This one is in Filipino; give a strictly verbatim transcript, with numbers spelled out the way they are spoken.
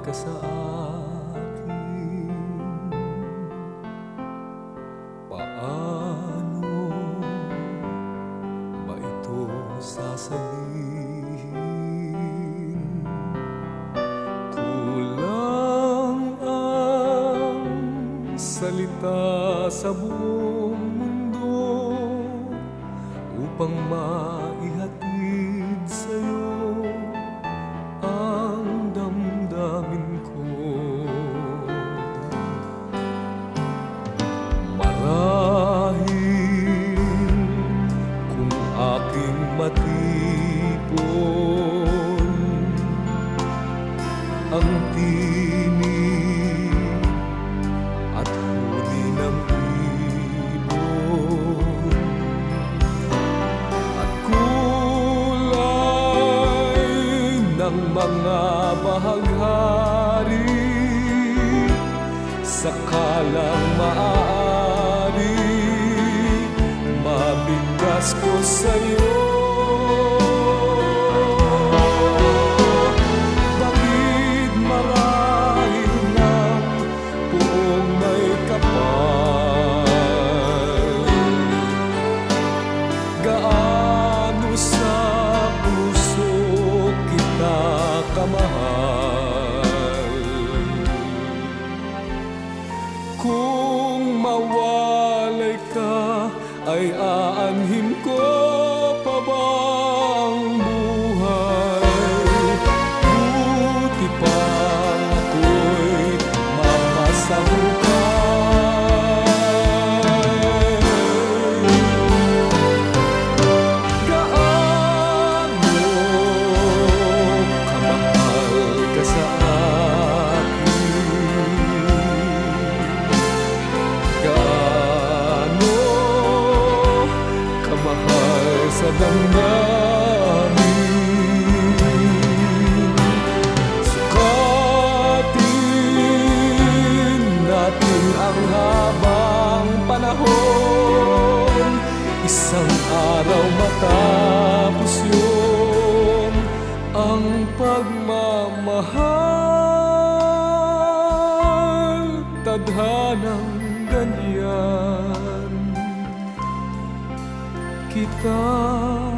ka sa akin. Paano ba ito sasabihin? Kulang ang salita sa buong mundo upang maihatid sa'yo ang damdamin ko. Marahil kung aking matipon ang tinig at huli ng ibon at kulay ng mga bahaghari, sakalang maaari mabigkas ko sa'yo. Bakit marahil ng buong may kapal? Gaano sa puso kita kamahal? Kung mawalay ka, ay aanhin ko pa bang buhay? Buti pang ako'y mapasahukay. Gaano kamahal ka sa sa damdamin? Sukatin natin ang habang panahon, isang araw matapos yun ang pagmamahal. Tadhanang ganyan kita